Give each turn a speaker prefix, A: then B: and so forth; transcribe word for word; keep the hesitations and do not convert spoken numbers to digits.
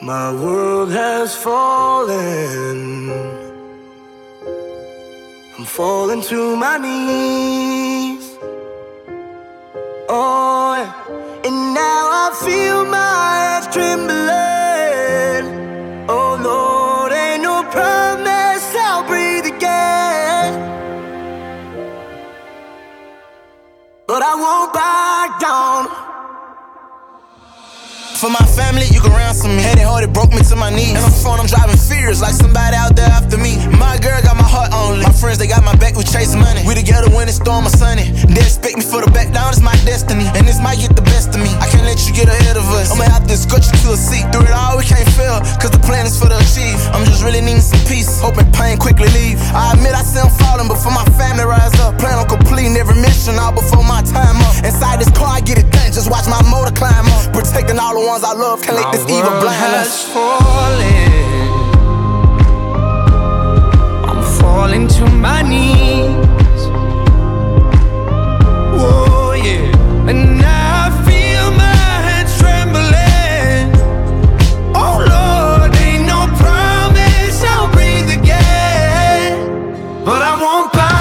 A: My world has fallen. I'm falling to my knees. Oh, yeah. And now I feel my hands trembling. Oh Lord, ain't no promise I'll breathe again. But I won't back down.
B: For my family, you can ransom me. Had it hard, it broke me to my knees. And I'm phone, I'm driving fears like somebody out there after me. My girl got my heart only. My friends, they got my back, we chase money. We together when it's storm or sunny. They expect me for the back down, it's my destiny. And this might get the best of me. I can't let you get ahead of us. I'ma have to escort you to a seat. Through it all, we can't fail, cause the plan is for the achieve. I'm just really needing some peace, hoping pain quickly leave. I admit I see I'm falling, but for my family rise up. Plan on completing every mission all before my time up. Inside this car, I get it done, just watch my motor climb up. Protecting all the ones I love, can't let this evil blind us.
C: Falling, I'm falling to my knees. Whoa, yeah. And now I feel my hands trembling. Oh Lord, ain't no promise I'll breathe again. But I won't bow